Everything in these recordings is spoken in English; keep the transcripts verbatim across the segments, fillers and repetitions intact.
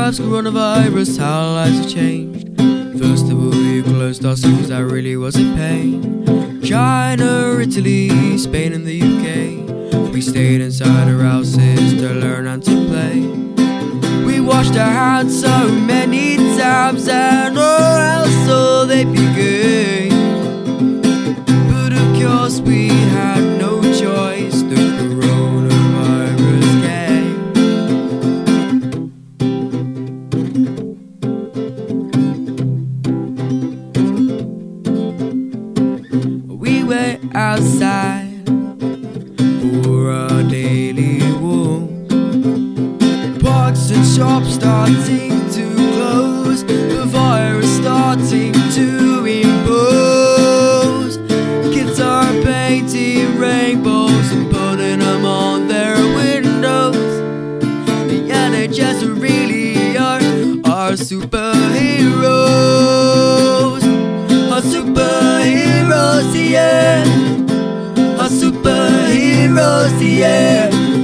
Coronavirus, coronavirus, how our lives have changed. First of all, you closed our schools, that really was a pain. China, Italy, Spain and the U K, we stayed inside our houses to learn and to play. We washed our hands so many times and oh, how so they became. But of course we had no choice, the coronavirus came. We went outside for our daily walk. Parks and shops starting to close, the virus starting to impose. Kids are painting rainbows and putting them on their windows. The N H S really are our superheroes. Our superheroes, yeah. Our superheroes, yeah.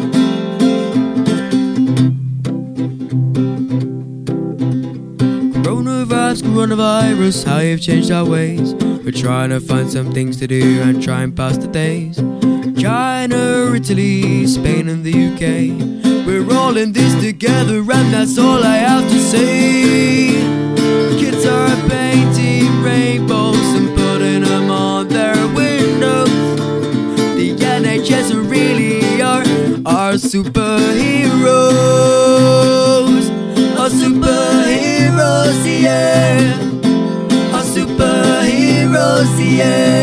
Coronavirus, coronavirus, how you've changed our ways. We're trying to find some things to do and try and pass the days. China, Italy, Spain and the U K, we're all in this together and that's all I have to say. Kids are painting rainbows and putting them on their windows. The N H S really are our superheroes. Our superheroes, yeah. Our superheroes, yeah.